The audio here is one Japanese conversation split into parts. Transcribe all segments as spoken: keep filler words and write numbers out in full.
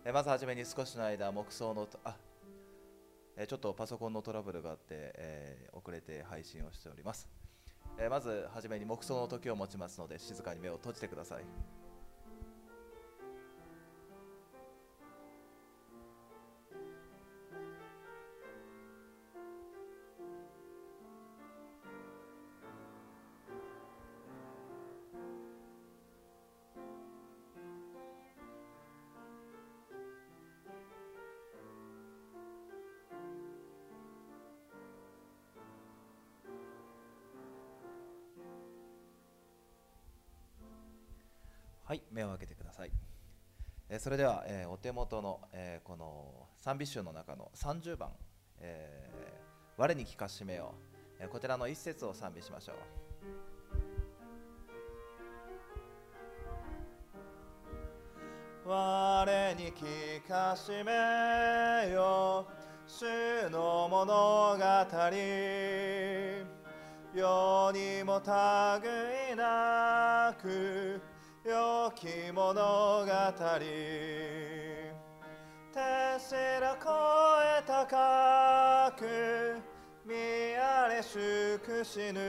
えーまずはじめに少しの間、黙想のと、あ、えーちょっとパソコンのトラブルがあって、えー遅れて配信をしております。えーまずはじめに黙想の時を持ちますので、静かに目を閉じてください。はい、目を開けてください。えーそれでは、えーお手元の、えーこの賛美集の中のさんじゅうばん、えー我に聞かしめよう、えーこちらの一節を賛美しましょう。我に聞かしめよ主の物語、世にも類なく良き物語、天すら超え高く見あれ祝しぬ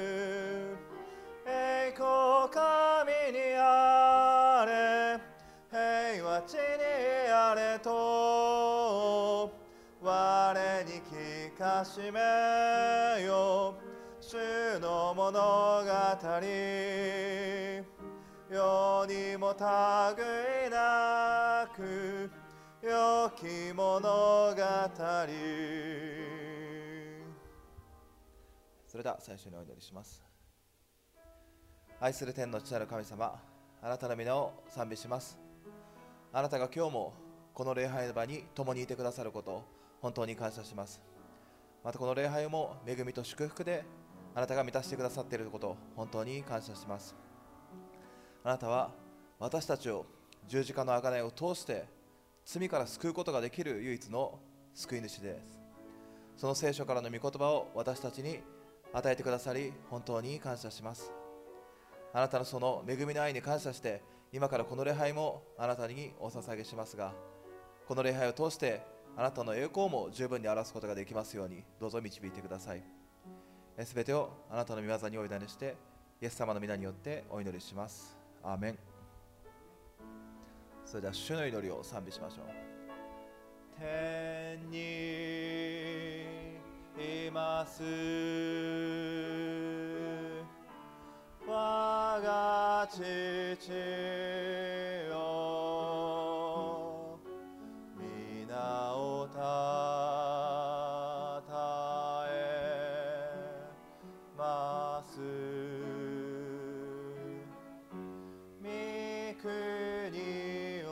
栄光神にあれ平和地にあれと我に聞かしめよ主の物語、世にも類なく良き物語。それでは最初にお祈りします。愛する天の父なる神様、あなたの皆を賛美します。あなたが今日もこの礼拝の場に共にいてくださることを本当に感謝します。またこの礼拝も恵みと祝福であなたが満たしてくださっていることを本当に感謝します。あなたは私たちを十字架の贖いを通して罪から救うことができる唯一の救い主です。その聖書からの御言葉を私たちに与えてくださり本当に感謝します。あなたのその恵みの愛に感謝して今からこの礼拝もあなたにお捧げしますが、この礼拝を通してあなたの栄光も十分に表すことができますようにどうぞ導いてください。すべてをあなたの御業にお委ねしてイエス様の皆によってお祈りします。アーメン。それでは主の祈りを賛美しましょう。天にいます我が父よ、皆をたたえます御国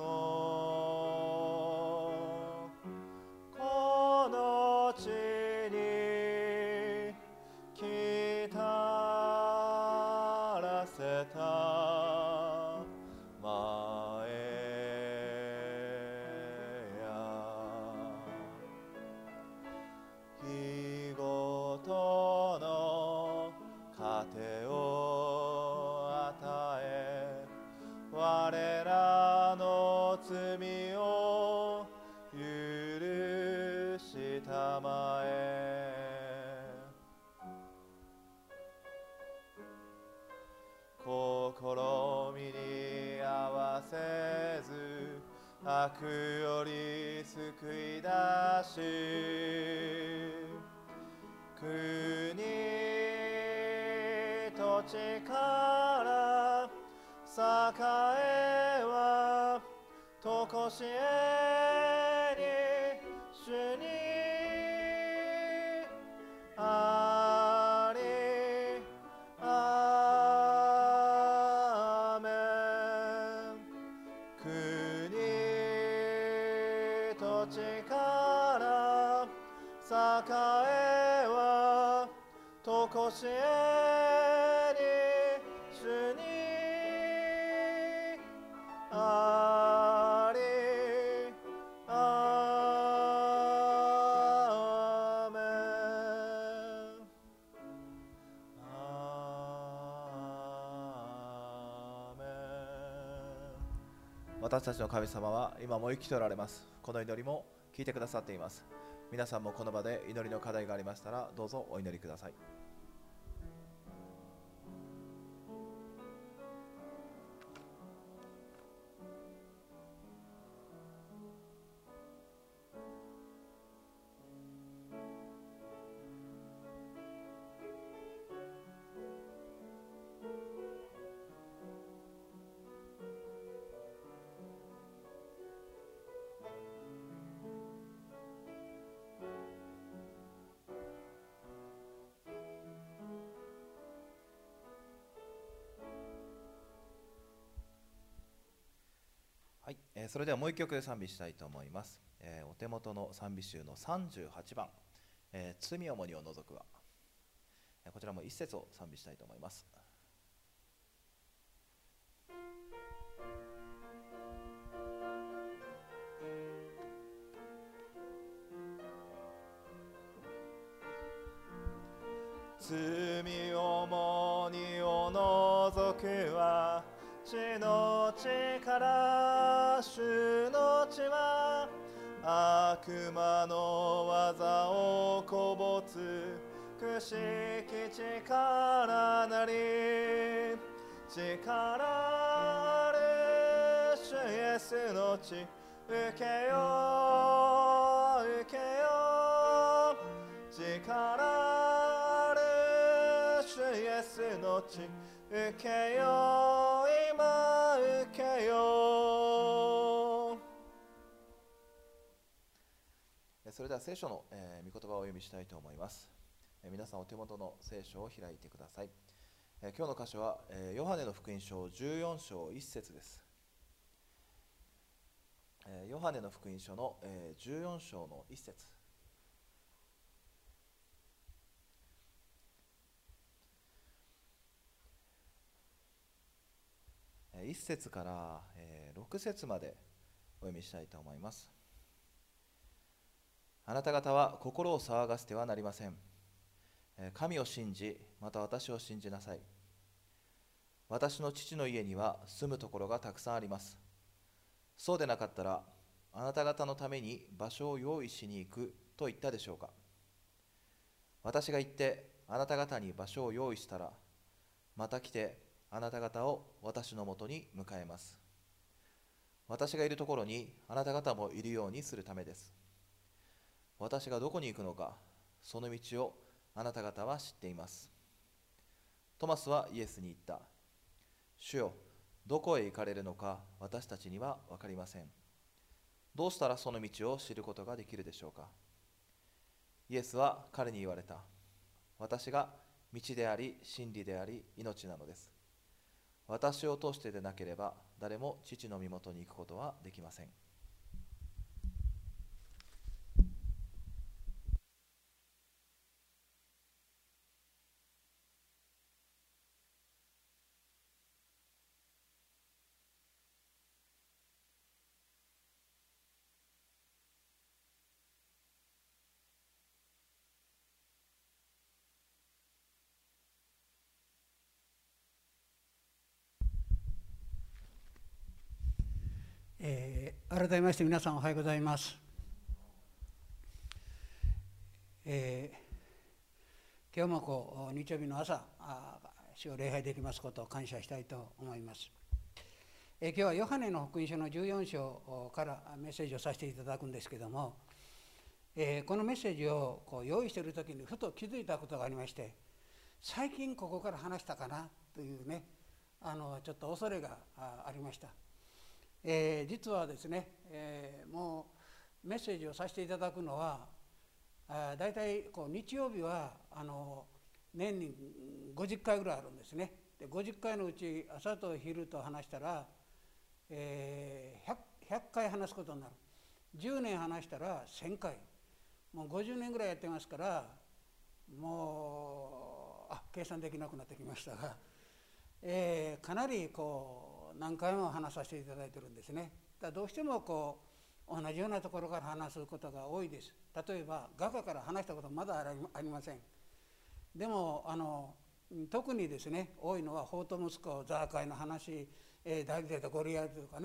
をこの地に来たらせたまえや日ごとの糧を与え我らの罪を許したまえ試みに合わせず悪より救い出し国と力栄はとこしえに主にありアーメン。国と力栄はとこしえに主にありアーメン。アーメン。 私たちの神様は今も生きておられます。この祈りも聞いてくださっています。皆さんもこの場で祈りの課題がありましたらどうぞお祈りください。はい、えー、それではもう一曲で賛美したいと思います。えー、お手元の賛美集のさんじゅうはちばん、えー、罪重荷を除くは、えー、こちらも一節を賛美したいと思います。罪重荷を除くは地の力、主の血は悪魔の技をこぼつくしき力なり、力ある主イエスの血受けよう受けよう、力ある主イエスの血受けよう、今受けよう。それでは聖書の、えー、御言葉をお読みしたいと思います。えー、皆さんお手元の聖書を開いてください。えー、今日の箇所は、えー、ヨハネの福音書じゅうよん章いち節です。えー、ヨハネの福音書の、えー、じゅうよん章のいち節。いち節からろく節までお読みしたいと思います。あなた方は心を騒がせてはなりません。神を信じ、また私を信じなさい。私の父の家には住むところがたくさんあります。そうでなかったら、あなた方のために場所を用意しに行くと言ったでしょうか。私が行ってあなた方に場所を用意したら、また来てあなた方を私のもとに迎えます。私がいるところにあなた方もいるようにするためです。私がどこに行くのか、その道をあなた方は知っています。トマスはイエスに言った。主よ、どこへ行かれるのか私たちには分かりません。どうしたらその道を知ることができるでしょうか。イエスは彼に言われた。私が道であり、真理であり、命なのです。私を通してでなければ誰も父の身元に行くことはできません。 えー、改めまして皆さんおはようございます。えー、今日もこう日曜日の朝主を礼拝できますことを感謝したいと思います。えー、今日はヨハネの福音書のじゅうよん章からメッセージをさせていただくんですけども、えー、このメッセージをこう用意している時にふと気づいたことがありまして、最近ここから話したかなというね、あのちょっと恐れがありました。えー、実はですね、えー、もうメッセージをさせていただくのはあだいたいこう日曜日はあの年にごじゅっかいぐらいあるんですね。でごじゅっかいのうち朝と昼と話したら、えー、ひゃっかい話すことになる。じゅうねん話したらせんかい、もうごじゅうねんぐらいやってますから、もうあ計算できなくなってきましたが、えー、かなりこう何回も話させていただいてるんですね。だどうしてもこう同じようなところから話すことが多いです。例えば画家から話したことまだありません。でもあの特にですね多いのは法と息子ザーカイの話、えー、ダビデとゴリアテとかね、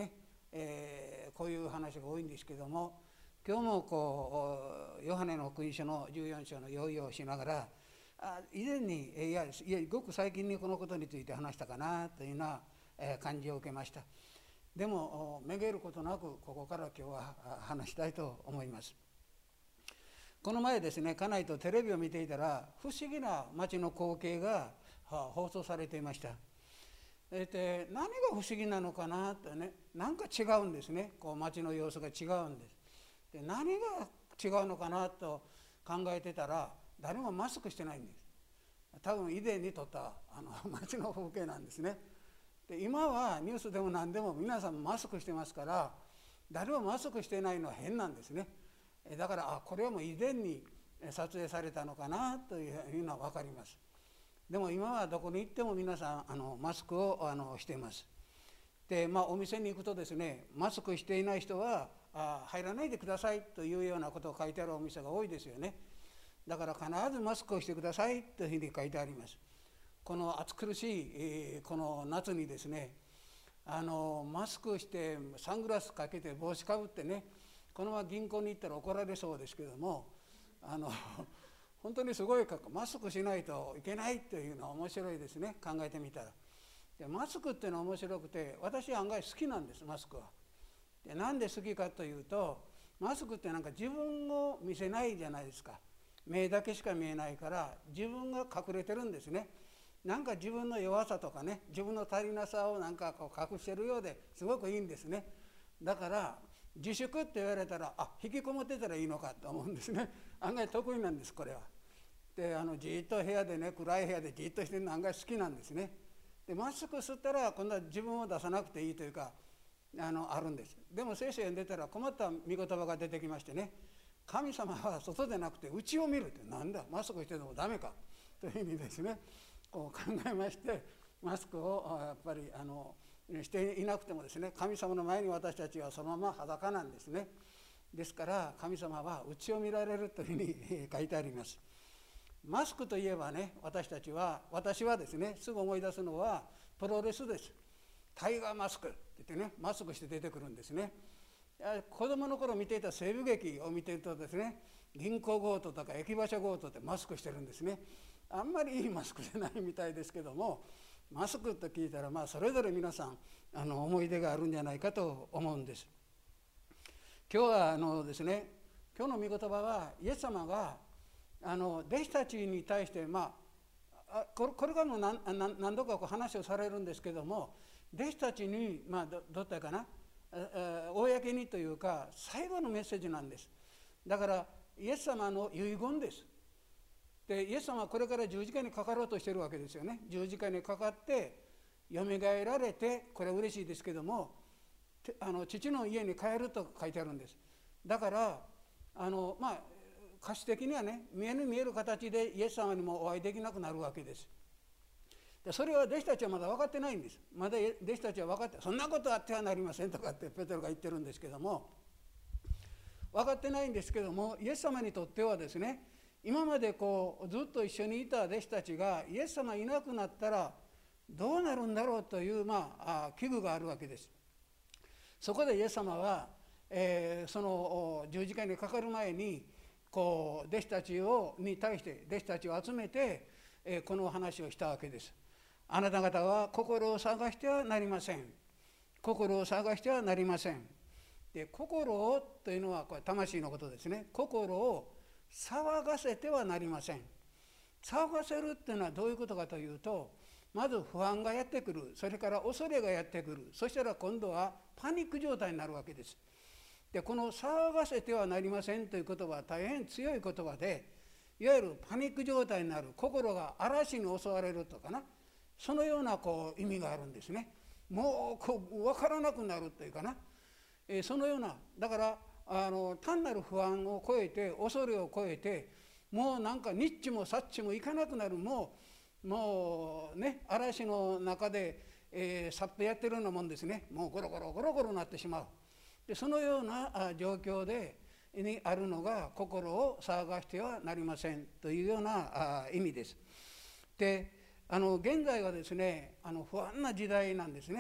えー、こういう話が多いんですけども、今日もこうヨハネの福音書のじゅうよん章の用意をしながら、あ以前にいやいやごく最近にこのことについて話したかなというような感じを受けました。でもめげることなくここから今日は話したいと思います。この前ですね、家内とテレビを見ていたら不思議な街の光景が放送されていました。で何が不思議なのかなとね、なんか違うんですね。こう街の様子が違うんです。で何が違うのかなと考えてたら、誰もマスクしてないんです。多分以前に撮ったあの街の風景なんですね。で今はニュースでも何でも皆さんマスクしてますから、誰もマスクしてないのは変なんですね。だからあこれはもう以前に撮影されたのかなというのは分かります。でも今はどこに行っても皆さんあのマスクをあのしています。で、まあ、お店に行くとですね、マスクしていない人はあ入らないでくださいというようなことを書いてあるお店が多いですよね。だから必ずマスクをしてくださいというふうに書いてあります。この暑苦しい、えー、この夏にですね、あのマスクしてサングラスかけて帽子かぶってね、このまま銀行に行ったら怒られそうですけども、あの本当にすごいマスクしないといけないというのは面白いですね、考えてみたら。でマスクっていうのは面白くて、私は案外好きなんです、マスクは。でなんで好きかというと、マスクってなんか自分を見せないじゃないですか。目だけしか見えないから自分が隠れてるんですね。なんか自分の弱さとかね、自分の足りなさをなんかこう隠してるようですごくいいんですね。だから自粛って言われたら、あ引きこもってたらいいのかと思うんですね。案外得意なんです、これは。であのじっと部屋でね、暗い部屋でじっとしてるの案外好きなんですね。でマスク吸ったら今度は自分を出さなくていいというか、あのあるんです。でも聖書読んでたら困った御言葉が出てきましてね、神様は外でなくて内を見るって、なんだマスクしててもダメかというふうにですね、こう考えまして、マスクをやっぱりあのしていなくてもですね、神様の前に私たちはそのまま裸なんですね。ですから神様は内を見られるというふうに書いてあります。マスクといえばね、私たちは私はですね、すぐ思い出すのはプロレスです。タイガーマスクって言ってね、マスクして出てくるんですね。子供の頃見ていた西部劇を見ているとですね、銀行強盗とか駅馬車強盗ってマスクしてるんですね。あんまりいいマスクじゃないみたいですけども、マスクと聞いたら、まあそれぞれ皆さんあの思い出があるんじゃないかと思うんです。今日はあのですね、今日の御言葉はイエス様があの弟子たちに対して、まあこれ、これからも 何, 何度かこう話をされるんですけども、弟子たちに、まあ、ど, どうったかな、公にというか最後のメッセージなんです。だからイエス様の遺言です。でイエス様はこれから十字架にかかろうとしているわけですよね。十字架にかかってよみがえられて、これは嬉しいですけども、あの父の家に帰ると書いてあるんです。だからあのまあ歌詞的にはね、見えぬ見える形でイエス様にもお会いできなくなるわけです。でそれは弟子たちはまだ分かってないんです。まだ弟子たちは分かって、そんなことあってはなりませんとかってペテロが言ってるんですけども、分かってないんですけども、イエス様にとってはですね、今までこうずっと一緒にいた弟子たちがイエス様いなくなったらどうなるんだろうという、まあ、危惧があるわけです。そこでイエス様は、えー、その十字架にかかる前にこう弟子たちをに対して弟子たちを集めて、えー、この話をしたわけです。あなた方は心を探してはなりません。心を探してはなりません。で心をというのはこれ魂のことですね。心を騒がせてはなりません。騒がせるっていうのはどういうことかというと、まず不安がやってくる、それから恐れがやってくる、そしたら今度はパニック状態になるわけです。でこの騒がせてはなりませんという言葉は大変強い言葉で、いわゆるパニック状態になる、心が嵐に襲われるとかな、そのようなこう意味があるんですね。もうこう分からなくなるというかな、えー、そのような、だからあの単なる不安を超えて、恐れを超えて、もうなんかニッチもサッチもいかなくなる、もうもうね、嵐の中で、えー、さっとやってるようなもんですね。もうゴロゴロゴロゴロなってしまう。でそのような状況でにあるのが、心を騒がしてはなりませんというような意味です。であの現在はですね、あの不安な時代なんですね。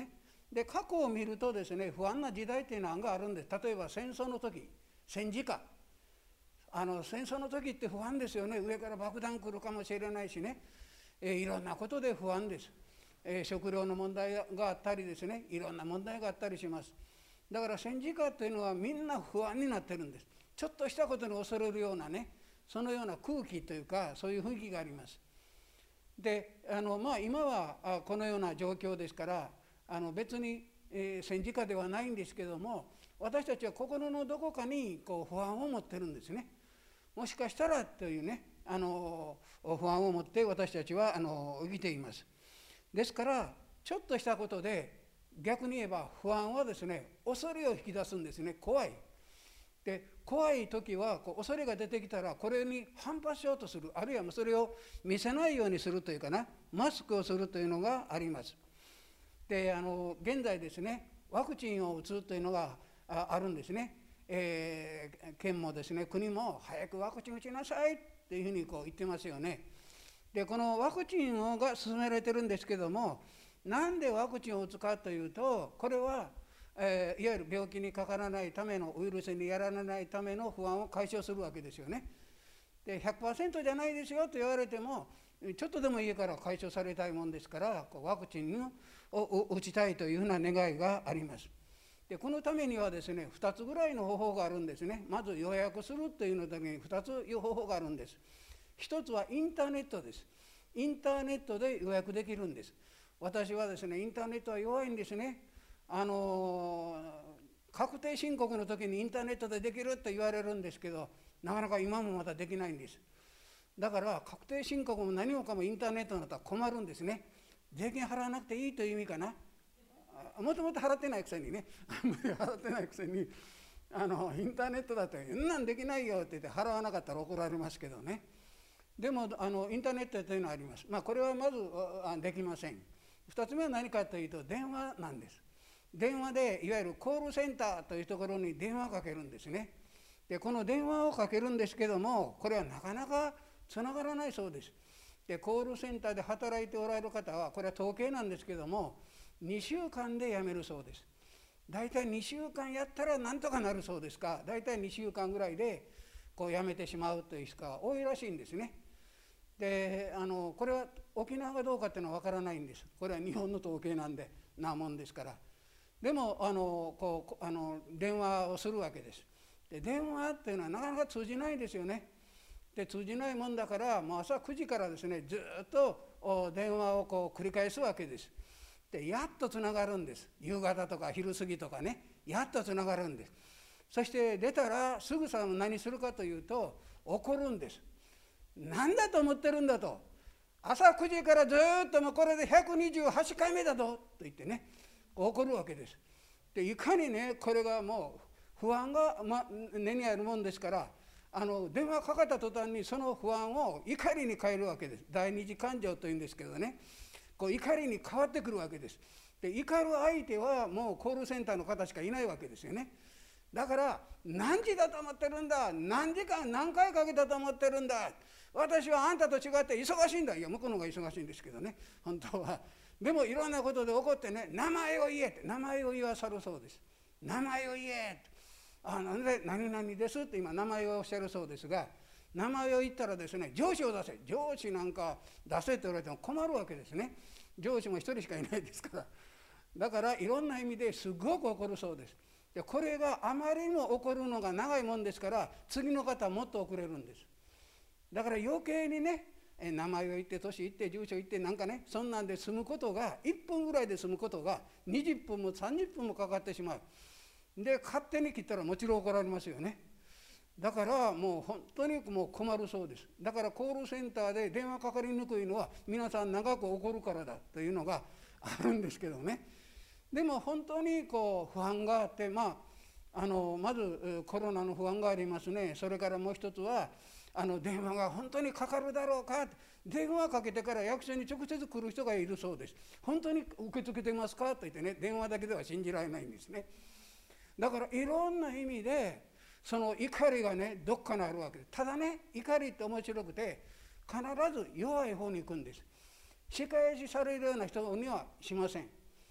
で過去を見るとですね、不安な時代っていうのは案があるんです。例えば戦争の時、戦時下、あの戦争の時って不安ですよね。上から爆弾来るかもしれないしね、えー、いろんなことで不安です。えー、食料の問題があったりですね、いろんな問題があったりします。だから戦時下っていうのはみんな不安になってるんです。ちょっとしたことに恐れるようなね、そのような空気というか、そういう雰囲気があります。で、あのまあ今はこのような状況ですから、あの別に、えー、戦時下ではないんですけども、私たちは心のどこかにこう不安を持ってるんですね。もしかしたらというね、あの不安を持って私たちはあの生きています。ですからちょっとしたことで、逆に言えば不安はですね、恐れを引き出すんですね。怖い。で怖い時はこう恐れが出てきたら、これに反発しようとする、あるいはそれを見せないようにするというかな、マスクをするというのがあります。であの現在ですね、ワクチンを打つというのが あ, あるんですね。えー、県もですね、国も早くワクチン打ちなさいっていうふうにこう言ってますよね。でこのワクチンが進められてるんですけども、なんでワクチンを打つかというと、これは、えー、いわゆる病気にかからないための、ウイルスにやられないための不安を解消するわけですよね。で ひゃくパーセント じゃないですよと言われても、ちょっとでもいいから解消されたいもんですから、こうワクチンを打ちたいというふうな願いがあります。でこのためにはですね、ふたつぐらいの方法があるんですね。まず予約するというのだけにふたついう方法があるんです。ひとつはインターネットです。インターネットで予約できるんです。私はですね、インターネットは弱いんですね。あのー、確定申告の時にインターネットでできるって言われるんですけど、なかなか今もまだできないんです。だから確定申告も何もかもインターネットになったら困るんですね。税金払わなくていいという意味かな。もともと払ってないくせにね、あんまり払ってないくせに、あのインターネットだと「んなんできないよ」って言って払わなかったら怒られますけどね。でもあのインターネットというのはあります。まあこれはまずあできません。ふたつめは何かというと、電話なんです。電話でいわゆるコールセンターというところに電話をかけるんですね。でこの電話をかけるんですけども、これはなかなかつながらないそうです。でコールセンターで働いておられる方は、これは統計なんですけども、にしゅうかんで辞めるそうです。だいたいにしゅうかんやったらなんとかなるそうですが、だいたいにしゅうかんぐらいでこう辞めてしまうという人が多いらしいんですね。であのこれは沖縄がどうかっていうのは分からないんです。これは日本の統計なんでなもんですから。でもあのこうあの電話をするわけです。で電話っていうのはなかなか通じないですよね。で通じないもんだから、もう朝くじからですね、ずっと電話をこう繰り返すわけです。でやっとつながるんです。夕方とか昼過ぎとかね、やっとつながるんです。そして出たらすぐさま何するかというと、怒るんです。何だと思ってるんだと、朝くじからずっともうこれでひゃくにじゅうはちかいめだぞと言ってね、怒るわけです。でいかにね、これがもう不安が、ま、根にあるもんですから、あの電話かかった途端にその不安を怒りに変えるわけです。第二次感情というんですけどね、こう怒りに変わってくるわけです。で怒る相手はもうコールセンターの方しかいないわけですよね。だから何時だと思ってるんだ、何時間何回かけたと思ってるんだ、私はあんたと違って忙しいんだ。いや向こうの方が忙しいんですけどね、本当は。でもいろんなことで怒ってね、名前を言えって名前を言わさるそうです。名前を言えって、あなんで何々ですって今名前をおっしゃるそうですが、名前を言ったらですね、上司を出せ、上司なんか出せって言われても困るわけですね。上司も一人しかいないですから。だからいろんな意味ですごく怒るそうです。でこれがあまりにも怒るのが長いもんですから、次の方はもっと遅れるんです。だから余計にね、名前を言って年言って住所言ってなんかね、そんなんで済むことがいっぷんぐらいで済むことがにじゅっぷんもさんじゅっぷんもかかってしまう。で勝手に切ったらもちろん怒られますよね。だからもう本当にもう困るそうです。だからコールセンターで電話かかりにくいのは、皆さん長く怒るからだというのがあるんですけどね。でも本当にこう不安があって、まあ、あのまずコロナの不安がありますね。それからもう一つは、あの電話が本当にかかるだろうか、電話かけてから役所に直接来る人がいるそうです。本当に受け付けてますかと言ってね、電話だけでは信じられないんですね。だからいろんな意味でその怒りがね、どっかにあるわけです。ただね、怒りって面白くて必ず弱い方に行くんです。仕返しされるような人にはしません。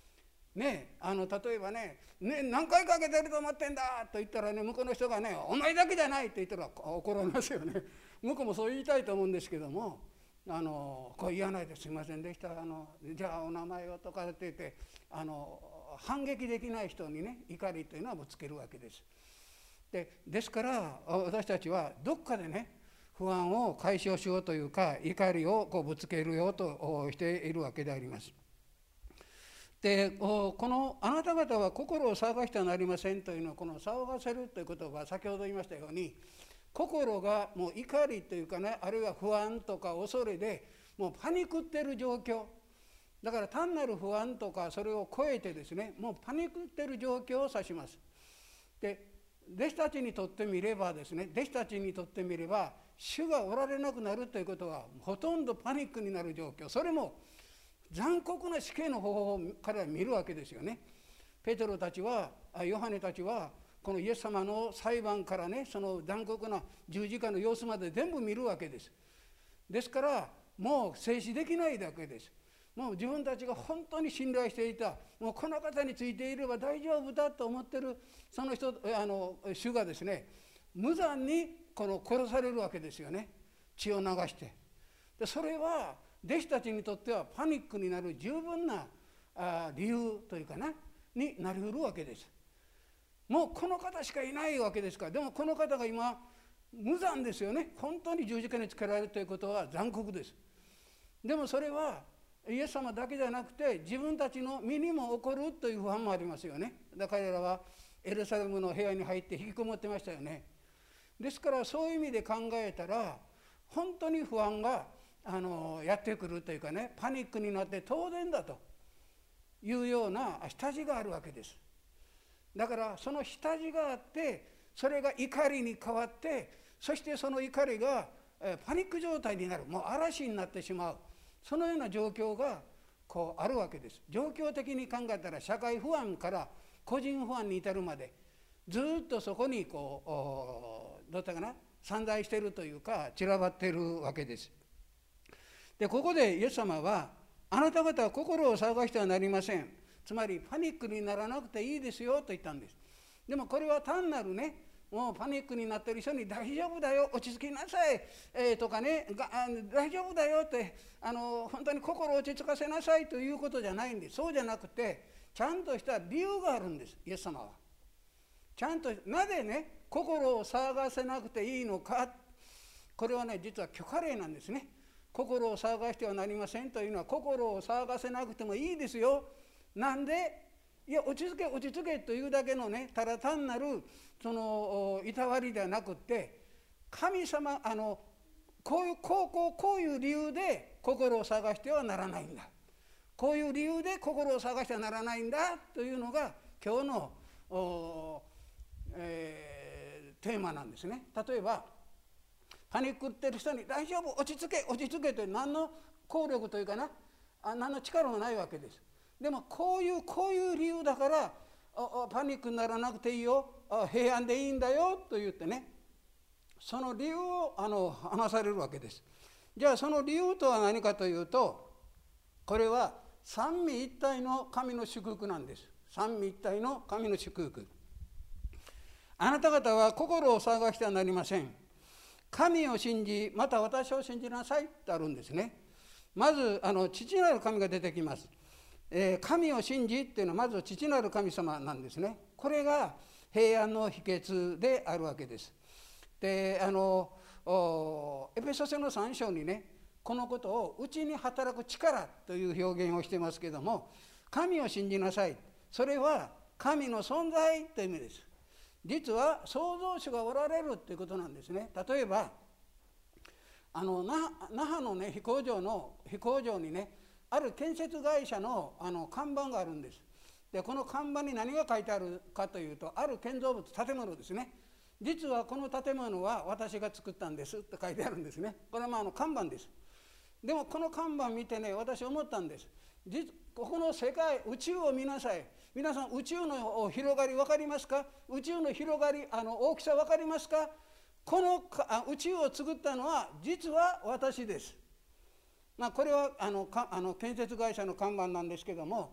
ね、あの例えばねね何回かけてると思ってんだと言ったらね、向こうの人がねお前だけじゃないと言ったら怒られますよね。向こうもそう言いたいと思うんですけども、あのこう言わないですいませんでしたあのじゃあお名前をとかって言ってあの反撃できない人にね怒りというのはぶつけるわけです。でですから私たちはどっかでね不安を解消しようというか怒りをこうぶつけるようとしているわけであります。でこのあなた方は心を騒がしてはなりませんというのは、この騒がせるという言葉は先ほど言いましたように、心がもう怒りというかね、あるいは不安とか恐れでもうパニクっている状況だから、単なる不安とかそれを超えてですね、もうパニクっている状況を指します。で弟子たちにとってみればですね弟子たちにとってみれば主がおられなくなるということはほとんどパニックになる状況、それも残酷な死刑の方法を彼は見るわけですよね。ペテロたちはヨハネたちはこのイエス様の裁判からね、その残酷な十字架の様子まで全部見るわけです。ですからもう静止できないだけです。もう自分たちが本当に信頼していた、もうこの方についていれば大丈夫だと思ってるその人、あの主がですね無残にこの殺されるわけですよね、血を流して。でそれは弟子たちにとってはパニックになる十分なあ理由というかなになりうるわけです。もうこの方しかいないわけですから。でもこの方が今無残ですよね。本当に十字架につけられるということは残酷です。でもそれはイエス様だけじゃなくて自分たちの身にも起こるという不安もありますよね。だから彼らはエルサレムの部屋に入って引きこもってましたよね。ですからそういう意味で考えたら本当に不安があのやってくるというかね、パニックになって当然だというような下地があるわけです。だからその下地があってそれが怒りに変わって、そしてその怒りがパニック状態になる、もう嵐になってしまう、そのような状況がこうあるわけです。状況的に考えたら社会不安から個人不安に至るまでずっとそこにこうどうだったかな散在しているというか散らばっているわけです。でここでイエス様はあなた方は心を騒がしてはなりません、つまりパニックにならなくていいですよと言ったんです。でもこれは単なるね、もうパニックになっている人に大丈夫だよ落ち着きなさい、えー、とかねが大丈夫だよってあの本当に心を落ち着かせなさいということじゃないんです。そうじゃなくてちゃんとした理由があるんです。イエス様はちゃんとなぜね心を騒がせなくていいのか、これはね実は許可令なんですね。心を騒がしてはなりませんというのは、心を騒がせなくてもいいですよ。なんでいや落ち着け落ち着けというだけのねただ単なるそのいたわりではなくって、神様あのこういうこうこうこういう理由で心を探してはならないんだ、こういう理由で心を探してはならないんだというのが今日の、えー、テーマなんですね。例えばパニックってる人に大丈夫落ち着け落ち着けという何の効力というかなあ何の力もないわけです。でもこういうこういう理由だからパニックにならなくていいよ、平安でいいんだよと言ってね、その理由をあの話されるわけです。じゃあその理由とは何かというと、これは三位一体の神の祝福なんです。三位一体の神の祝福。あなた方は心を騒がしてはなりません。神を信じまた私を信じなさいってあるんですね。まずあの父なる神が出てきます。えー、神を信じっていうのはまず父なる神様なんですね。これが平安の秘訣であるわけです。であのエペソ書のさん章にねこのことをうちに働く力という表現をしてますけども、神を信じなさい、それは神の存在という意味です。実は創造主がおられるということなんですね。例えばあの那覇のね飛行場の飛行場にねある建設会社のあの看板があるんです。でこの看板に何が書いてあるかというと、ある建造物建物ですね。実はこの建物は私が作ったんですって書いてあるんですね。これはまああの看板です。でもこの看板見てね私思ったんです。実ここの世界宇宙を見なさい。皆さん宇宙の広がり分かりますか？宇宙の広がりあの大きさ分かりますか？この宇宙を作ったのは実は私です。まあ、これはあのかあの建設会社の看板なんですけども、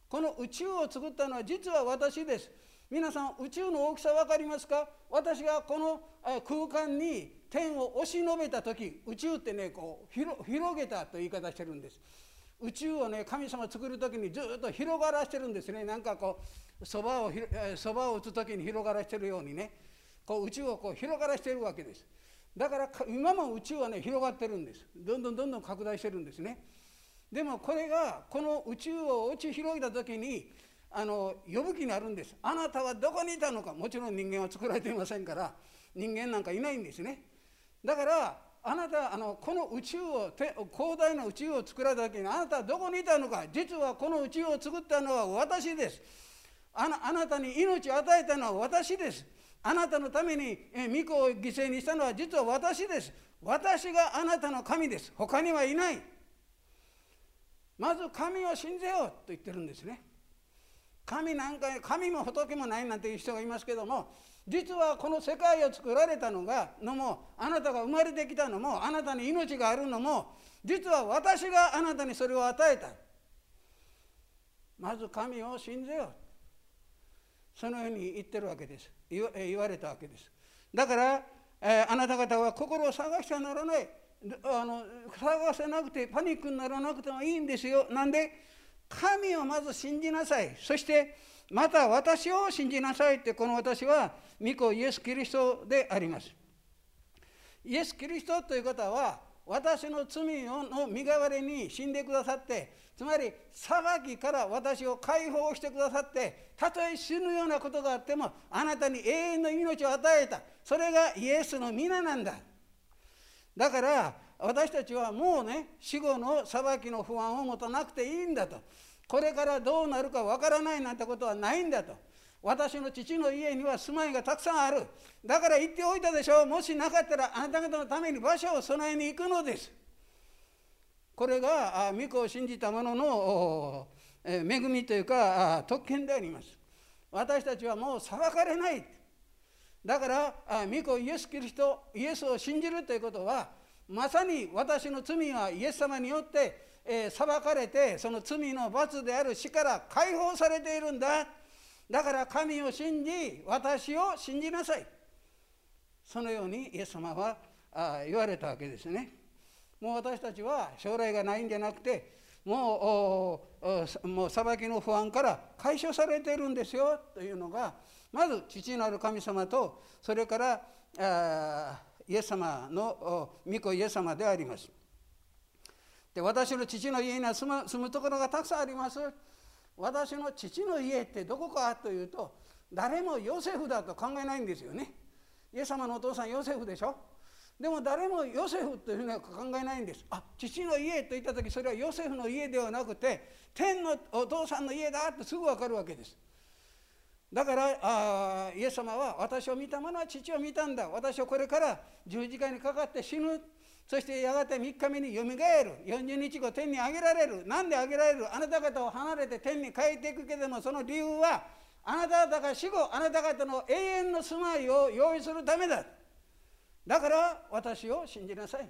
この宇宙を作ったのは実は私です。皆さん、宇宙の大きさ分かりますか？私がこの空間に天を押しのべた時、宇宙ってね、こう 広, 広げたという言い方してるんです。宇宙をね、神様作る時にずっと広がらしてるんですね。なんかこうそばをそばを打つ時に広がらしてるようにね、こう宇宙をこう広がらしてるわけです。だから今も宇宙はね、広がってるんです。どんどんどんどん拡大してるんですね。でもこれがこの宇宙を打ち広げた時にあの呼ぶ気になるんです。あなたはどこにいたのか。もちろん人間は作られていませんから、人間なんかいないんですね。だからあなたあのこの宇宙を広大な宇宙を作られた時にあなたはどこにいたのか。実はこの宇宙を作ったのは私です。あ な, あなたに命を与えたのは私です。あなたのために御子を犠牲にしたのは実は私です。私があなたの神です。他にはいない。まず神を信ぜようと言ってるんですね。神なんか神も仏もないなんていう人がいますけども、実はこの世界を作られたのがのも、あなたが生まれてきたのも、あなたに命があるのも、実は私があなたにそれを与えた。まず神を信ぜよう、そのように言ってるわけです。言われたわけです。だから、えー、あなた方は心を探してはならない。あの探せなくてパニックにならなくてもいいんですよ。なんで神をまず信じなさい。そしてまた私を信じなさいって、この私は御子イエス・キリストであります。イエス・キリストという方は私の罪の身代わりに死んでくださって、つまり裁きから私を解放してくださって、たとえ死ぬようなことがあってもあなたに永遠の命を与えた。それがイエスの皆なんだ。だから私たちはもうね、死後の裁きの不安を持たなくていいんだと。これからどうなるかわからないなんてことはないんだと。私の父の家には住まいがたくさんある。だから言っておいたでしょう。もしなかったらあなた方のために場所を備えに行くのです。これが御子を信じた者の恵みというか特権であります。私たちはもう裁かれない。だから御子イエス・キリスト、イエスを信じるということは、まさに私の罪はイエス様によって、えー、裁かれて、その罪の罰である死から解放されているんだ。だから神を信じ、私を信じなさい。そのようにイエス様はあ言われたわけですね。もう私たちは将来がないんじゃなくて、もう、もう裁きの不安から解消されているんですよというのが、まず父なる神様と、それからあイエス様の御子イエス様であります。で、私の父の家には住む、住むところがたくさんあります。私の父の家ってどこかというと、誰もヨセフだと考えないんですよね。イエス様のお父さんヨセフでしょ。でも誰もヨセフというふうには考えないんです。あ、父の家と言った時、それはヨセフの家ではなくて天のお父さんの家だってすぐ分かるわけです。だからあイエス様は、私を見た者は父を見たんだ。私はこれから十字架にかかって死ぬ。そしてやがてみっかめによみがえる。よんじゅうにちご天に上げられる。なんで上げられる？あなた方を離れて天に帰っていくけれども、その理由はあなた方が死後、あなた方の永遠の住まいを用意するためだ。だから私を信じなさい。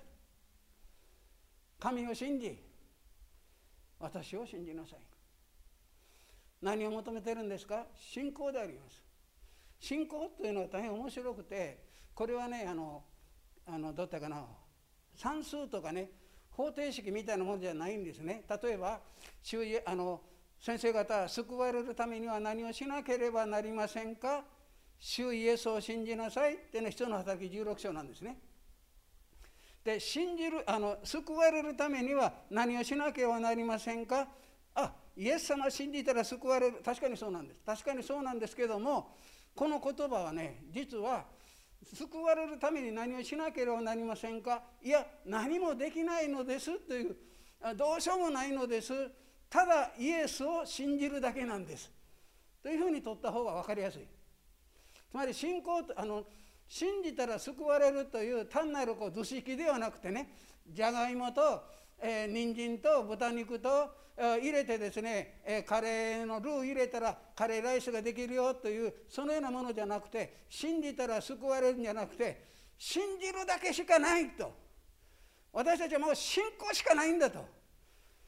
神を信じ、私を信じなさい。何を求めているんですか？信仰であります。信仰というのは大変面白くて、これはね、あの、あのどうだったかな、算数とかね、方程式みたいなものじゃないんですね。例えば、あの先生方、救われるためには何をしなければなりませんか？主イエスを信じなさいっていうのは、使徒の働きじゅうろく章なんですね。で、信じる、あの救われるためには何をしなければなりませんか？あ、イエス様を信じたら救われる。確かにそうなんです。確かにそうなんですけども、この言葉はね、実は救われるために何をしなければなりませんか？いや、何もできないのですという、どうしようもないのです。ただイエスを信じるだけなんですというふうに取った方が分かりやすい。つまり信仰と、あの信じたら救われるという単なるこう図式ではなくてね、じゃがいもと、えー、人参と豚肉と、えー、入れてですね、えー、カレーのルー入れたらカレーライスができるよという、そのようなものじゃなくて、信じたら救われるんじゃなくて、信じるだけしかないと。私たちはもう信仰しかないんだと。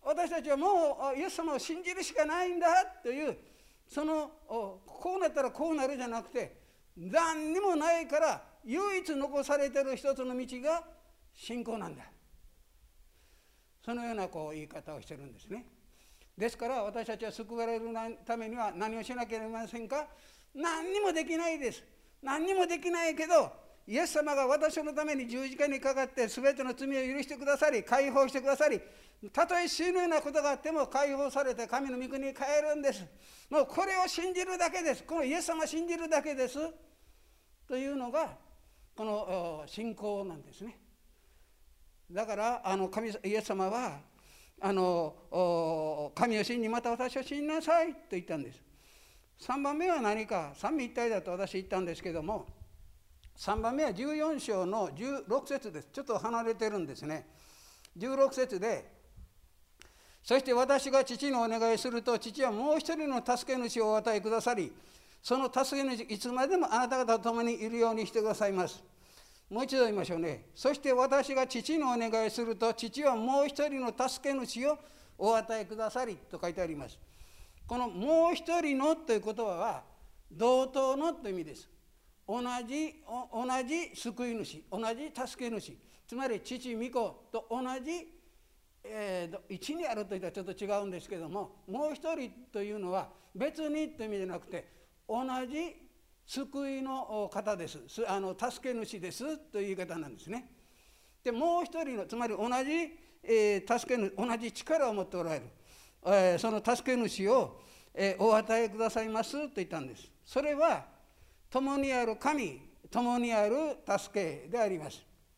私たちはもうイエス様を信じるしかないんだという、そのこうなったらこうなるじゃなくて、何にもないから唯一残されている一つの道が信仰なんだ、そのようなこう言い方をしてるんですね。ですから私たちは救われるためには何をしなければいけませんか。何にもできないです。何にもできないけど、イエス様が私のために十字架にかかって全ての罪を許してくださり、解放してくださり、たとえ死ぬようなことがあっても解放されて神の御国に帰るんです。もうこれを信じるだけです。このイエス様を信じるだけですというのがこの信仰なんですね。だからあの神イエス様はあの神を信じ、また私を信じなさいと言ったんです。さんばんめは何か、三位一体だと私言ったんですけども、さんばんめはじゅうよん章のじゅうろく節です。ちょっと離れてるんですね。じゅうろく節で、そして私が父にお願いすると、父はもう一人の助け主をお与えくださり、その助け主いつまでもあなた方と共にいるようにしてくださいます。もう一度言いましょうね。そして私が父にお願いすると、父はもう一人の助け主をお与えくださりと書いてあります。このもう一人のという言葉は同等のという意味です。同じ同じ救い主、同じ助け主、つまり父御子と同じ、えー、一にあるといったらちょっと違うんですけども、もう一人というのは別にという意味じゃなくて、同じ救いの方です、あの助け主ですという言い方なんですね。でもう一人の、つまり同じ、えー、助け主、同じ力を持っておられる、えー、その助け主を、えー、お与えくださいますと言ったんです。それは共にある神、共にある助けであります。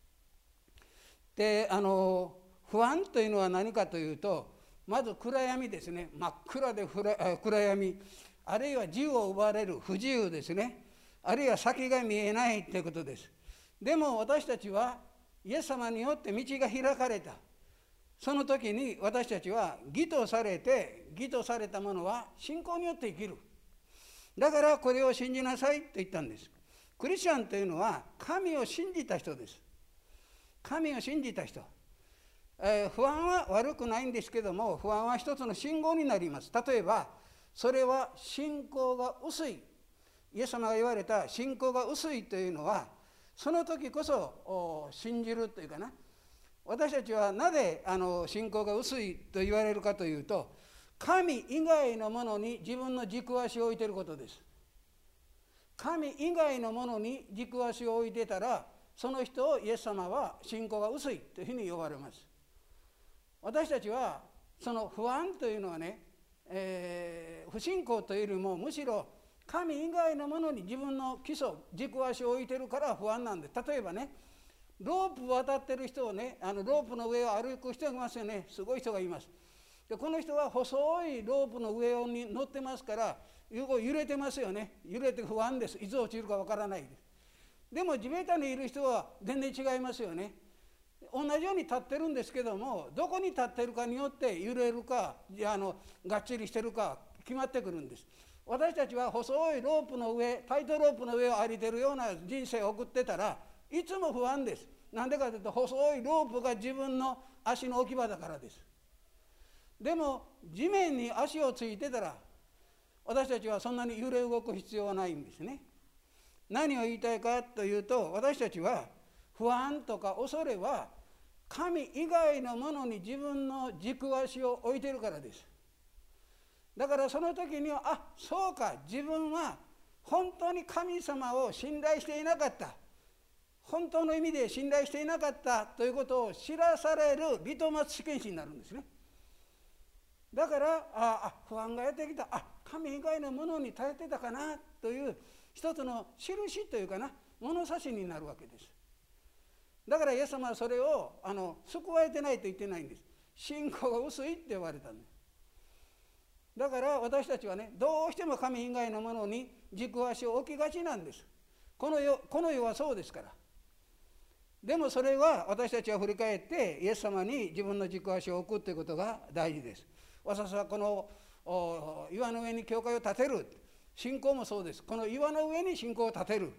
で、あの不安というのは何かというと、まず暗闇ですね。真っ暗で暗闇、あるいは自由を奪われる不自由ですね。あるいは先が見えないということです。でも私たちはイエス様によって道が開かれた。その時に私たちは義とされて、義とされたものは信仰によって生きる。だからこれを信じなさいと言ったんです。クリスチャンというのは神を信じた人です。神を信じた人、えー、不安は悪くないんですけども、不安は一つの信号になります。例えばそれは信仰が薄い、イエス様が言われた信仰が薄いというのは、その時こそ信じるというかな、私たちはなぜあの信仰が薄いと言われるかというと、神以外のものに自分の軸足を置いていることです。神以外のものに軸足を置いてたら、その人をイエス様は信仰が薄いというふうに呼ばれます。私たちはその不安というのはね、えー、不信仰というよりもむしろ神以外のものに自分の基礎、軸足を置いてるから不安なんです。例えばね、ロープ渡ってる人をね、あのロープの上を歩く人がいますよね。すごい人がいます。でこの人は細いロープの上に乗ってますから、揺れてますよね。揺れて不安です。いつ落ちるかわからないです。でも地べたにいる人は全然違いますよね。同じように立ってるんですけども、どこに立ってるかによって揺れるか、あのがっちりしてるか決まってくるんです。私たちは細いロープの上、タイトロープの上を歩いてるような人生を送ってたらいつも不安です。なんでかというと、細いロープが自分の足の置き場だからです。でも地面に足をついてたら、私たちはそんなに揺れ動く必要はないんですね。何を言いたいかというと、私たちは不安とか恐れは神以外のものに自分の軸足を置いているからです。だからその時には、あ、そうか、自分は本当に神様を信頼していなかった、本当の意味で信頼していなかったということを知らされるリトマス試験紙になるんですね。だからああ不安がやってきた、あ、神以外のものに頼ってたかなという一つの印というかな、物差しになるわけです。だからイエス様はそれをあの救われてないと言ってないんです。信仰が薄いって言われたんです。だから私たちはね、どうしても神以外のものに軸足を置きがちなんです。この世、この世はそうですから。でもそれは私たちは振り返ってイエス様に自分の軸足を置くということが大事です。私はこの岩の上に教会を建てる、信仰もそうです。この岩の上に信仰を建てる。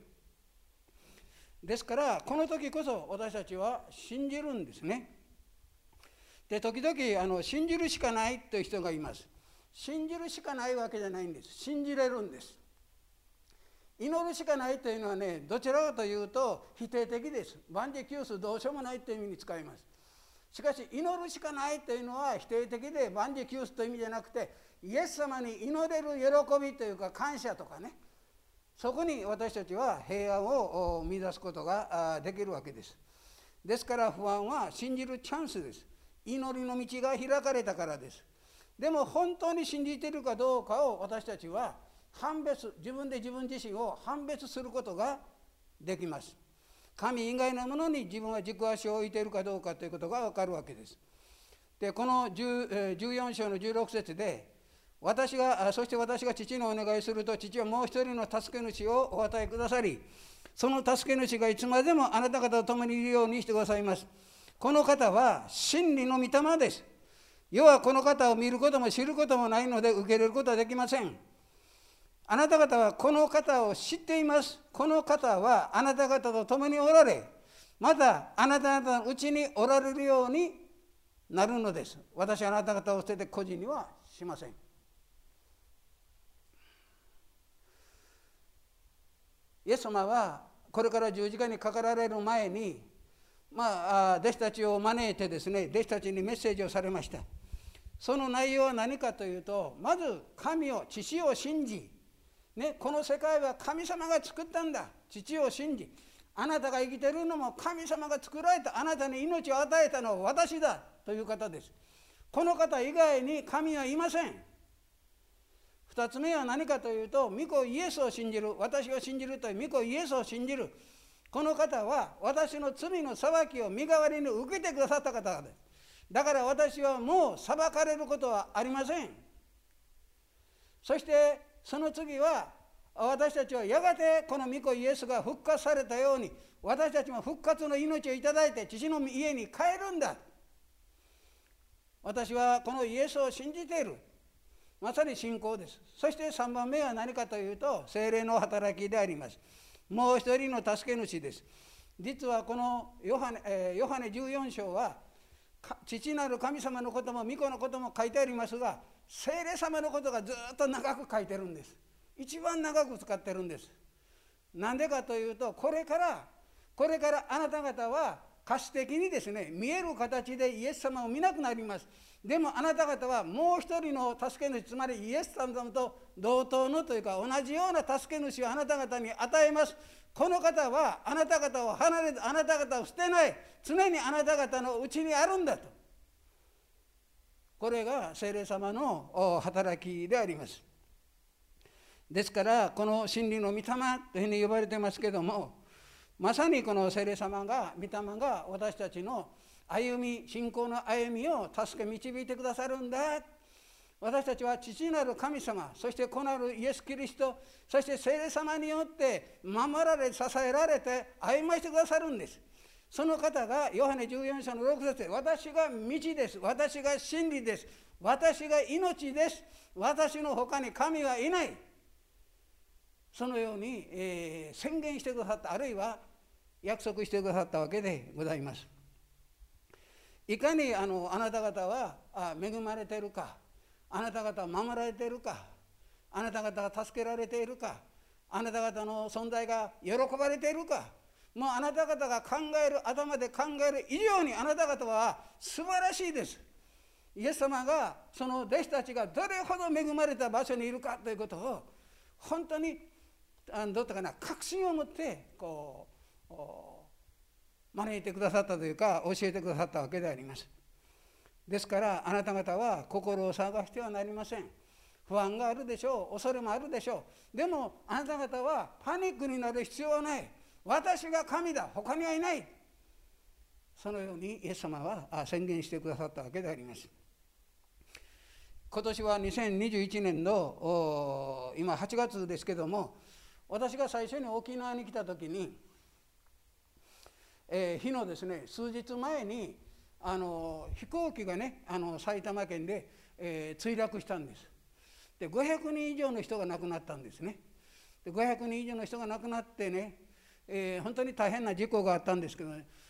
ですからこの時こそ私たちは信じるんですね。 で時々あの信じるしかないという人がいます。信じるしかないわけじゃないんです。信じれるんです。祈るしかないというのはね、どちらかというと否定的です。万事休すどうしようもないという意味に使います。しかし祈るしかないというのは否定的で、万事休すという意味じゃなくて、イエス様に祈れる喜びというか感謝とかね、そこに私たちは平安を見出すことができるわけです。ですから不安は信じるチャンスです。祈りの道が開かれたからです。でも本当に信じているかどうかを私たちは判別、自分で自分自身を判別することができます。神以外のものに自分は軸足を置いているかどうかということが分かるわけです。でこのじゅうよん章のじゅうろく節で、私がそして私が父にお願いすると、父はもう一人の助け主をお与えくださり、その助け主がいつまでもあなた方と共にいるようにしてくださいます。この方は真理の御霊です。世はこの方を見ることも知ることもないので受け入れることはできません。あなた方はこの方を知っています。この方はあなた方と共におられ、またあなた方のうちにおられるようになるのです。私はあなた方を捨てて個人にはしません。イエス様はこれから十字架にかかられる前に、まあ、弟子たちを招いてですね、弟子たちにメッセージをされました。その内容は何かというと、まず神を、父を信じ、ね、この世界は神様が作ったんだ。父を信じ、あなたが生きているのも神様が作られた、あなたに命を与えたのは私だという方です。この方以外に神はいません。二つ目は何かというと、御子イエスを信じる、私を信じるという御子イエスを信じる。この方は私の罪の裁きを身代わりに受けてくださった方です。だから私はもう裁かれることはありません。そしてその次は、私たちはやがてこの御子イエスが復活されたように、私たちも復活の命をいただいて父の家に帰るんだ。私はこのイエスを信じている。まさに信仰です。そしてさんばんめは何かというと、聖霊の働きであります。もう一人の助け主です。実はこのヨハネ、えー、ヨハネじゅうよん章は、父なる神様のことも御子のことも書いてありますが、聖霊様のことがずっと長く書いてるんです。一番長く使ってるんです。なんでかというと、これからこれからあなた方は可視的にですね、見える形でイエス様を見なくなります。でもあなた方はもう一人の助け主、つまりイエス様と同等のというか同じような助け主をあなた方に与えます。この方はあなた方を離れず、あなた方を捨てない、常にあなた方のうちにあるんだと。これが聖霊様の働きであります。ですからこの真理の御霊というふうに呼ばれてますけども、まさにこの聖霊様が、御霊が私たちの歩み、信仰の歩みを助け導いてくださるんだ。私たちは父なる神様、そして子なるイエス・キリスト、そして聖霊様によって守られ、支えられて歩ましてくださるんです。その方がヨハネじゅうよん章のろく節で、私が道です、私が真理です、私が命です、私の他に神はいない、そのように、えー、宣言してくださった、あるいは約束してくださったわけでございます。いかにあのあなた方はあ恵まれているか、あなた方は守られているか、あなた方が助けられているか、あなた方の存在が喜ばれているか、もうあなた方が考える、頭で考える以上にあなた方は素晴らしいです。イエス様がその弟子たちがどれほど恵まれた場所にいるかということを本当にあのどうかな、確信を持ってこう招いてくださったというか、教えてくださったわけであります。ですからあなた方は心を探してはなりません。不安があるでしょう、恐れもあるでしょう。でもあなた方はパニックになる必要はない。私が神だ、他にはいない。そのようにイエス様は宣言してくださったわけであります。今年はにせんにじゅういちねんの今はちがつですけども、私が最初に沖縄に来た時に、えー、日のですね数日前にあの飛行機がね、あの埼玉県で、えー、墜落したんです。でごひゃくにん以上の人が亡くなったんですね。でごひゃくにん以上の人が亡くなってね、えー、本当に大変な事故があったんですけどね、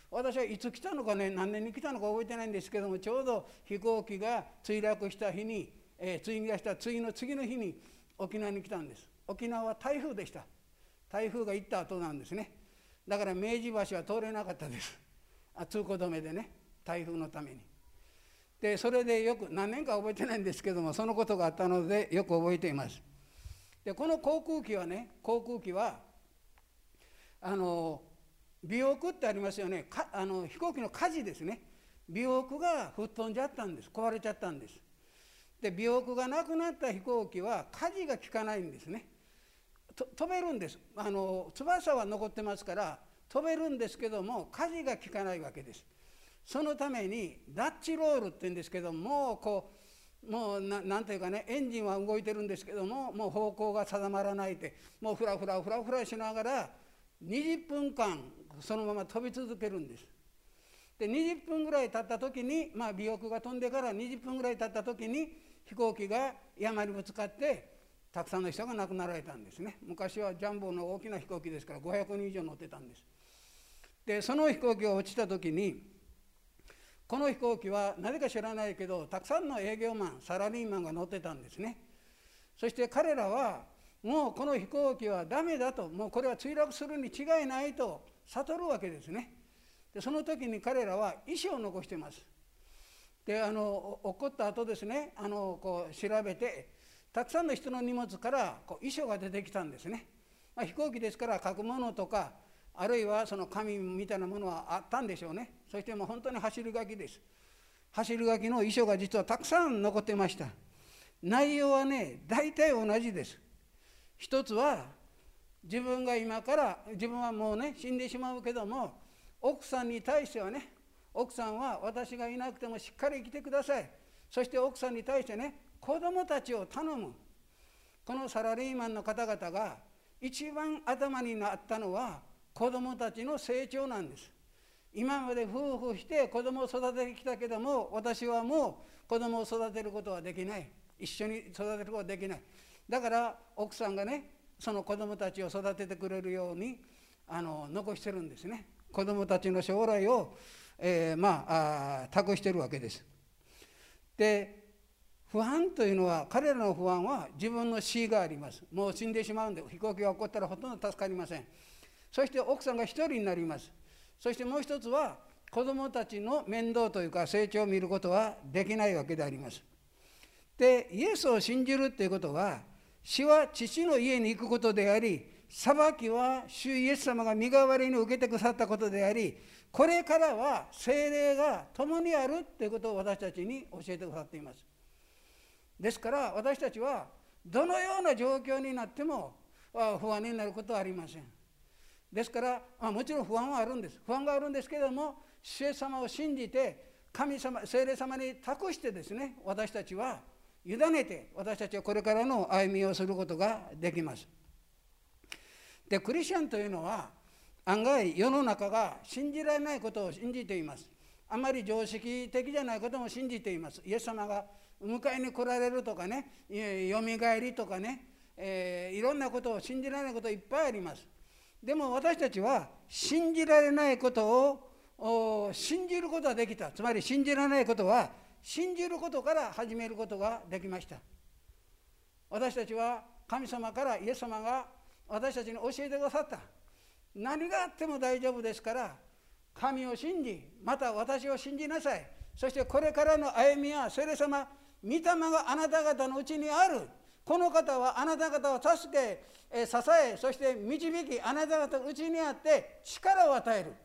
私はいつ来たのかね、何年に来たのか覚えてないんですけども、ちょうど飛行機が墜落した日に、えー、墜落した次の次の日に沖縄に来たんです。沖縄は台風でした。台風が行った後なんですね。だから明治橋は通れなかったです。あ、通行止めでね、台風のために。でそれでよく何年か覚えてないんですけども、そのことがあったのでよく覚えています。でこの航空機はね、航空機はあの尾翼ってありますよね。かあの飛行機の舵ですね。尾翼が吹っ飛んじゃったんです。壊れちゃったんです。で尾翼がなくなった飛行機は舵が効かないんですね。と飛べるんです。あの翼は残ってますから飛べるんですけども、舵が効かないわけです。そのためにダッチロールって言うんですけども、うこうもう な, なんていうかね、エンジンは動いてるんですけども、もう方向が定まらないで、もうフラフラフラフラしながらにじゅっぷんかんそのまま飛び続けるんです。でにじゅっぷんぐらい経った時に、まあ、尾翼が飛んでからにじゅっぷんぐらい経った時に飛行機が山にぶつかってたくさんの人が亡くなられたんですね。昔はジャンボの大きな飛行機ですからごひゃくにん以上乗ってたんです。でその飛行機が落ちた時に、この飛行機はなぜか知らないけどたくさんの営業マン、サラリーマンが乗ってたんですね。そして彼らはもうこの飛行機はダメだと、もうこれは墜落するに違いないと悟るわけですね。でその時に彼らは遺書を残しています。であの起こった後ですね、あのこう調べてたくさんの人の荷物からこう遺書が出てきたんですね。まあ、飛行機ですから書くものとか、あるいはその紙みたいなものはあったんでしょうね。そしてもう本当に走り書きです。走り書きの遺書が実はたくさん残ってました。内容はね大体同じです。一つは自分が今から自分はもうね死んでしまうけども、奥さんに対してはね、奥さんは私がいなくてもしっかり生きてください。そして奥さんに対してね、子供たちを頼む。このサラリーマンの方々が一番頭になったのは子供たちの成長なんです。今まで夫婦して子供を育ててきたけども、私はもう子供を育てることはできない。一緒に育てることはできない。だから奥さんがね、その子供たちを育ててくれるようにあの残してるんですね。子供たちの将来を、えー、まあ、あ託してるわけです。で不安というのは、彼らの不安は自分の死があります。もう死んでしまうんで、飛行機が起こったらほとんど助かりません。そして奥さんが一人になります。そしてもう一つは子供たちの面倒というか成長を見ることはできないわけであります。でイエスを信じるということは、死は父の家に行くことであり、裁きは主イエス様が身代わりに受けてくださったことであり、これからは聖霊が共にあるということを私たちに教えてくださっています。ですから私たちはどのような状況になっても不安になることはありません。ですから、まあ、もちろん不安はあるんです。不安があるんですけれども、主イエス様を信じて神様、聖霊様に託してですね、私たちは委ねて、私たちはこれからの歩みをすることができます。でクリスチャンというのは案外世の中が信じられないことを信じています。あまり常識的じゃないことも信じています。イエス様が迎えに来られるとかね、よみがえりとかね、えー、いろんなことを信じられないこといっぱいあります。でも私たちは信じられないことを信じることができた。つまり信じられないことは信じることから始めることができました。私たちは神様からイエス様が私たちに教えてくださった。何があっても大丈夫ですから、神を信じ、また私を信じなさい。そしてこれからの歩みは聖霊様、御霊があなた方のうちにある。この方はあなた方を助け、え支え、そして導き、あなた方のうちにあって力を与える。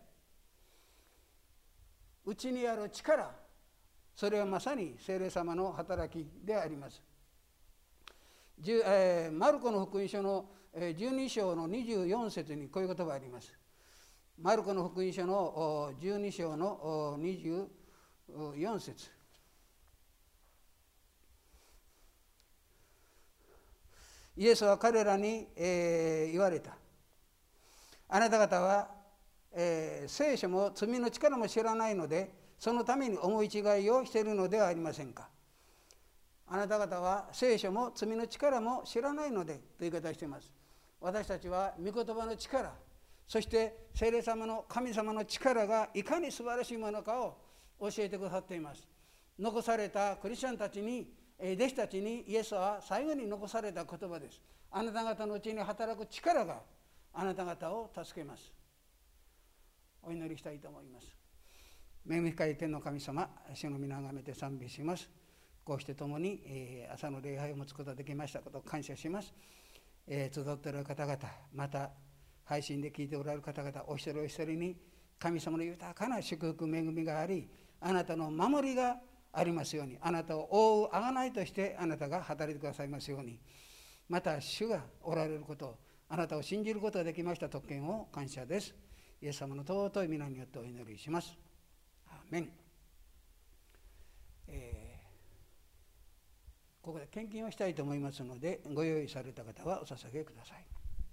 うちにある力、それはまさに聖霊様の働きであります。えー、マルコの福音書のじゅうに章のにじゅうよん節にこういう言葉があります。マルコの福音書のじゅうに章のにじゅうよん節。イエスは彼らに、えー、言われた。あなた方は、えー、聖書も罪の力も知らないので、そのために思い違いをしているのではありませんか。あなた方は聖書も罪の力も知らないのでという言い方をしています。私たちは御言葉の力、 そして聖霊様の神様の力がいかに素晴らしいものかを教えてくださっています。残されたクリスチャンたちに、弟子たちにイエスは最後に残された言葉です。あなた方のうちに働く力があなた方を助けます。お祈りしたいと思います。恵み深い天の神様、主の皆をあがめて賛美します。こうして共に、えー、朝の礼拝を持つことができましたことを感謝します。えー、集っておられる方々、また配信で聞いておられる方々、お一人お一人に神様の豊かな祝福恵みがあり、あなたの守りがありますように、あなたを覆う贖いとしてあなたが働いてくださいますように、また主がおられることを、あなたを信じることができました特権を感謝です。イエス様の尊い皆によってお祈りします。アーメン。えー、ここで献金をしたいと思いますので、ご用意された方はお捧げください。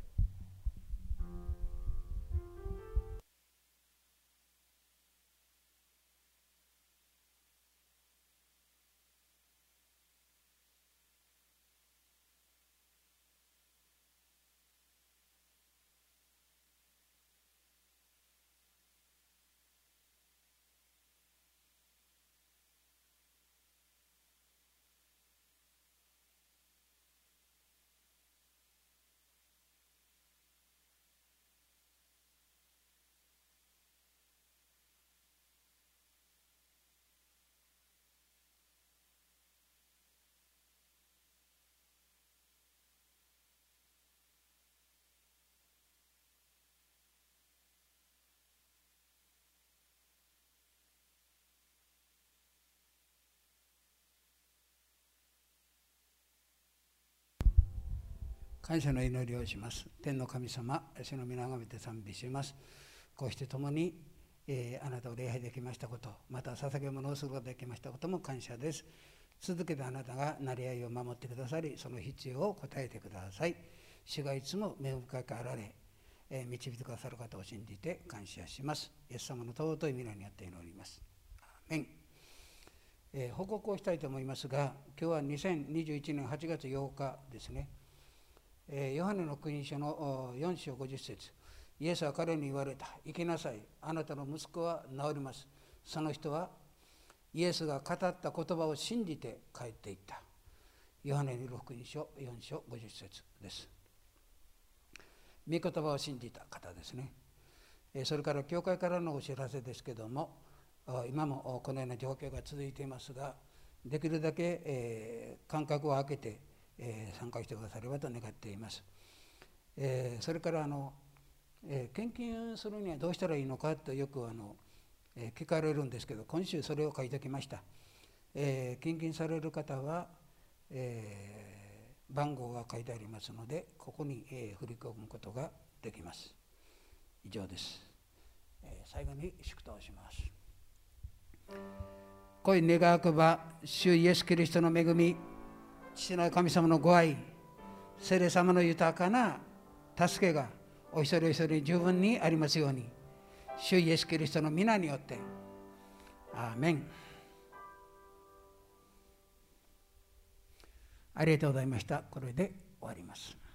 感謝の祈りをします。天の神様、主の皆をあがめて賛美します。こうして共に、えー、あなたを礼拝できましたこと、また捧げ物をすることができましたことも感謝です。続けてあなたがなり合いを守ってくださり、その必要を応えてください。主がいつも恵深くあられ、えー、導いてくださる方を信じて感謝します。イエス様の尊い皆によって祈ります。アーメン。えー、報告をしたいと思いますが、今日はにせんにじゅういちねんはちがつようかですね。ヨハネの福音書のよん章ごじゅっ節、イエスは彼に言われた。行きなさい。あなたの息子は治ります。その人はイエスが語った言葉を信じて帰っていった。ヨハネの福音書よん章ごじゅっ節です。御言葉を信じた方ですね。それから教会からのお知らせですけども、今もこのような状況が続いていますが、できるだけ間隔を空けてえー、参加してくださればと願っています。えー、それからあの、えー、献金するにはどうしたらいいのかとよくあの、えー、聞かれるんですけど、今週それを書いてきました。えー、献金される方は、えー、番号が書いてありますので、ここに、えー、振り込むことができます。以上です。えー、最後に祝祷します。恋願わくば主イエスキリストの恵み、父なる神様のご愛、聖霊様の豊かな助けがお一人お一人に十分にありますように、主イエスキリストの皆によって、アーメン。ありがとうございました。これで終わります。